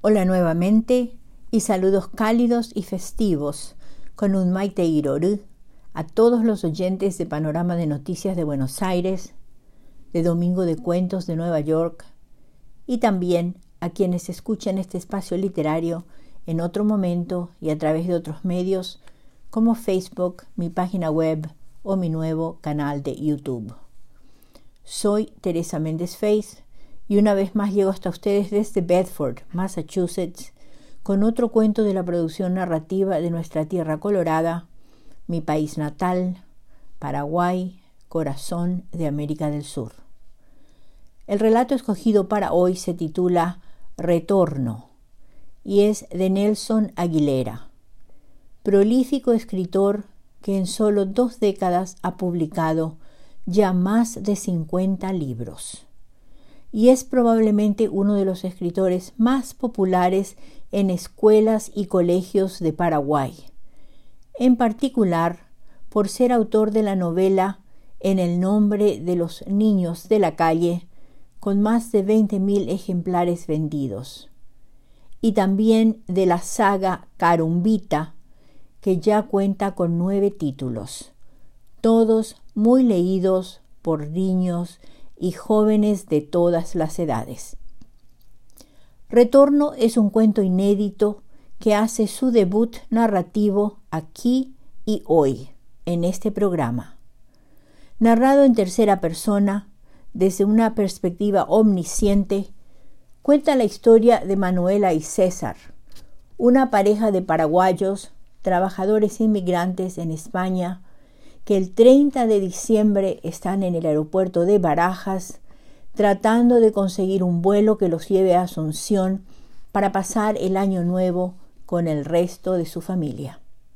Hola nuevamente y saludos cálidos y festivos con un Maite Iroru a todos los oyentes de Panorama de Noticias de Buenos Aires, de Domingo de Cuentos de Nueva York y también a quienes escuchan este espacio literario en otro momento y a través de otros medios como Facebook, mi página web o mi nuevo canal de YouTube. Soy Teresa Méndez Faith y una vez más llego hasta ustedes desde Bedford, Massachusetts, con otro cuento de la producción narrativa de nuestra tierra colorada, mi país natal, Paraguay, corazón de América del Sur. El relato escogido para hoy se titula Retorno y es de Nelson Aguilera, prolífico escritor que en solo 2 décadas ha publicado ya más de 50 libros. Y es probablemente uno de los escritores más populares en escuelas y colegios de Paraguay, en particular por ser autor de la novela En el nombre de los niños de la calle, con más de 20.000 ejemplares vendidos, y también de la saga Carumbita, que ya cuenta con 9 títulos, todos muy leídos por niños y jóvenes de todas las edades. Retorno es un cuento inédito que hace su debut narrativo aquí y hoy, en este programa. Narrado en tercera persona, desde una perspectiva omnisciente, cuenta la historia de Manuela y César, una pareja de paraguayos, trabajadores inmigrantes en España, que el 30 de diciembre están en el aeropuerto de Barajas tratando de conseguir un vuelo que los lleve a Asunción para pasar el año nuevo con el resto de su familia.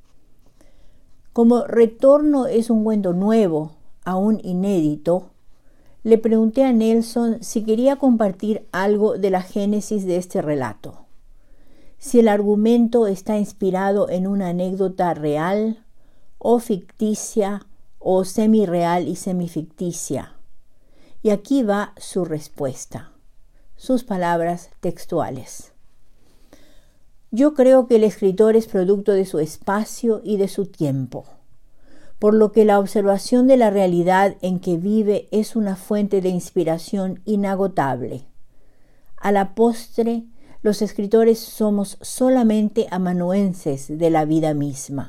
Como Retorno es un cuento nuevo, aún inédito, le pregunté a Nelson si quería compartir algo de la génesis de este relato, si el argumento está inspirado en una anécdota real o ficticia o semireal y semificticia. Y aquí va su respuesta, sus palabras textuales. Yo creo que el escritor es producto de su espacio y de su tiempo, por lo que la observación de la realidad en que vive es una fuente de inspiración inagotable. A la postre, los escritores somos solamente amanuenses de la vida misma.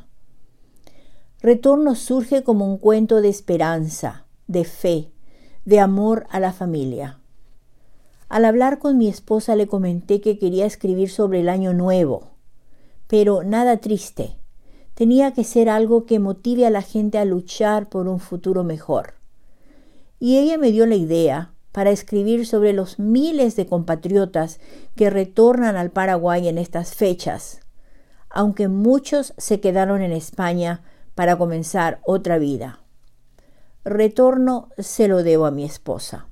Retorno surge como un cuento de esperanza, de fe, de amor a la familia. Al hablar con mi esposa le comenté que quería escribir sobre el año nuevo, pero nada triste. Tenía que ser algo que motive a la gente a luchar por un futuro mejor. Y ella me dio la idea para escribir sobre los miles de compatriotas que retornan al Paraguay en estas fechas, aunque muchos se quedaron en España para comenzar otra vida. Retorno se lo debo a mi esposa.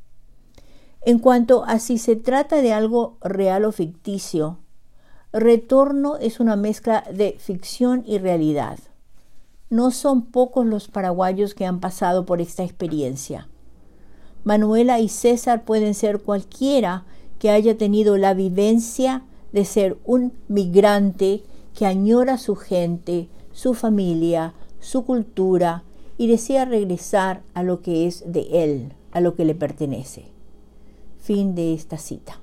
En cuanto a si se trata de algo real o ficticio, Retorno es una mezcla de ficción y realidad. No son pocos los paraguayos que han pasado por esta experiencia. Manuela y César pueden ser cualquiera que haya tenido la vivencia de ser un migrante que añora su gente, su familia, su cultura y desea regresar a lo que es de él, a lo que le pertenece. Fin de esta cita.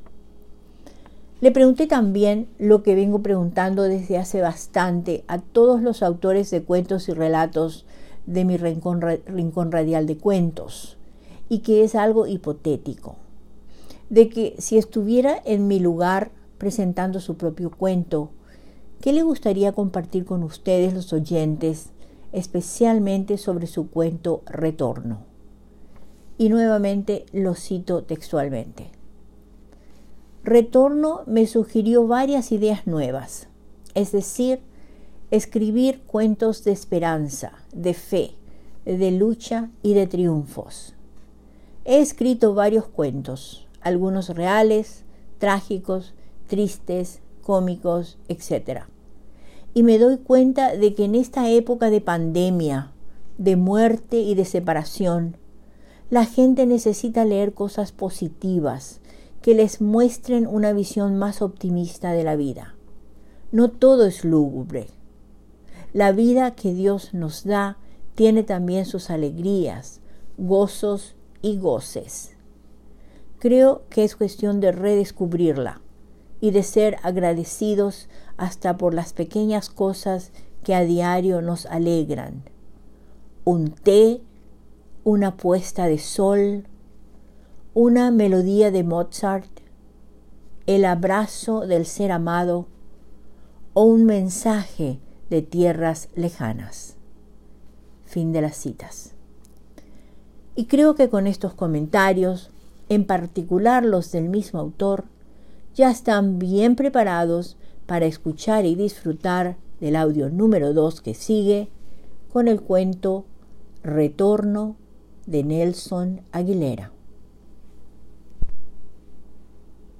Le pregunté también lo que vengo preguntando desde hace bastante a todos los autores de cuentos y relatos de mi rincón radial de cuentos, y que es algo hipotético, de que si estuviera en mi lugar presentando su propio cuento, ¿qué le gustaría compartir con ustedes los oyentes, especialmente sobre su cuento Retorno? Y nuevamente lo cito textualmente. Retorno me sugirió varias ideas nuevas, es decir, escribir cuentos de esperanza, de fe, de lucha y de triunfos. He escrito varios cuentos, algunos reales, trágicos, tristes, cómicos, etc. Y me doy cuenta de que en esta época de pandemia, de muerte y de separación, la gente necesita leer cosas positivas que les muestren una visión más optimista de la vida. No todo es lúgubre. La vida que Dios nos da tiene también sus alegrías, gozos y goces. Creo que es cuestión de redescubrirla y de ser agradecidos hasta por las pequeñas cosas que a diario nos alegran. Un té, una puesta de sol, una melodía de Mozart, el abrazo del ser amado o un mensaje de tierras lejanas. Fin de las citas. Y creo que con estos comentarios, en particular los del mismo autor, ya están bien preparados para escuchar y disfrutar del audio número 2 que sigue con el cuento Retorno de Nelson Aguilera.